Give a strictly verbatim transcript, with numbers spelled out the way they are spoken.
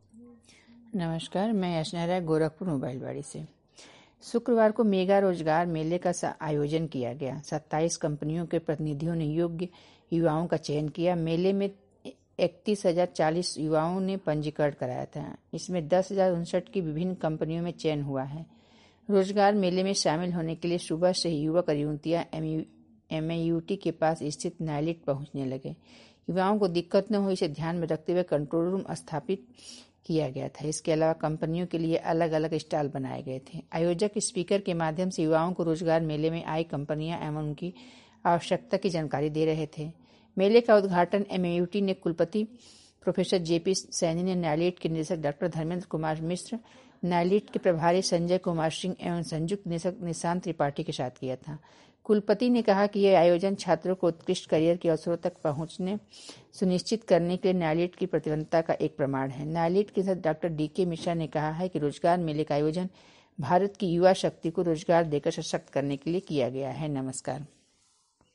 नमस्कार, मैं अर्चना राय गोरखपुर मोबाइलवाड़ी से। शुक्रवार को मेगा रोजगार मेले का आयोजन किया गया। सत्ताईस कंपनियों के प्रतिनिधियों ने योग्य युवाओं का चयन किया। मेले में इकतीस हजार चालीस युवाओं ने पंजीकरण कराया था। इसमें दस हजार उनसठ की विभिन्न कंपनियों में चयन हुआ है। रोजगार मेले में शामिल होने के लिए सुबह से ही युवक और युवतियां एम ए यू टी के पास स्थित नाइलिट पहुंचने लगे। युवाओं को दिक्कत न हो, इसे ध्यान में रखते हुए कंट्रोल रूम स्थापित किया गया था। इसके अलावा कंपनियों के लिए अलग अलग स्टॉल बनाए गए थे। आयोजक स्पीकर के माध्यम से युवाओं को रोजगार मेले में आई कंपनियां एवं उनकी आवश्यकता की जानकारी दे रहे थे। मेले का उद्घाटन एम ए यू टी ने कुलपति प्रोफेसर जे पी सैनी ने, नाइलिट के निदेशक डॉक्टर धर्मेंद्र कुमार मिश्र, नाइलिट के प्रभारी संजय कुमार सिंह एवं संयुक्त निदेशक निशांत त्रिपाठी के साथ किया था। कुलपति ने कहा कि यह आयोजन छात्रों को उत्कृष्ट करियर के अवसरों तक पहुंचने सुनिश्चित करने के लिए नाइलिट की प्रतिबद्धता का एक प्रमाण है। नाइलिट के साथ डॉक्टर डी के मिश्रा ने कहा है कि रोजगार मेले का आयोजन भारत की युवा शक्ति को रोजगार देकर सशक्त करने के लिए किया गया है। नमस्कार।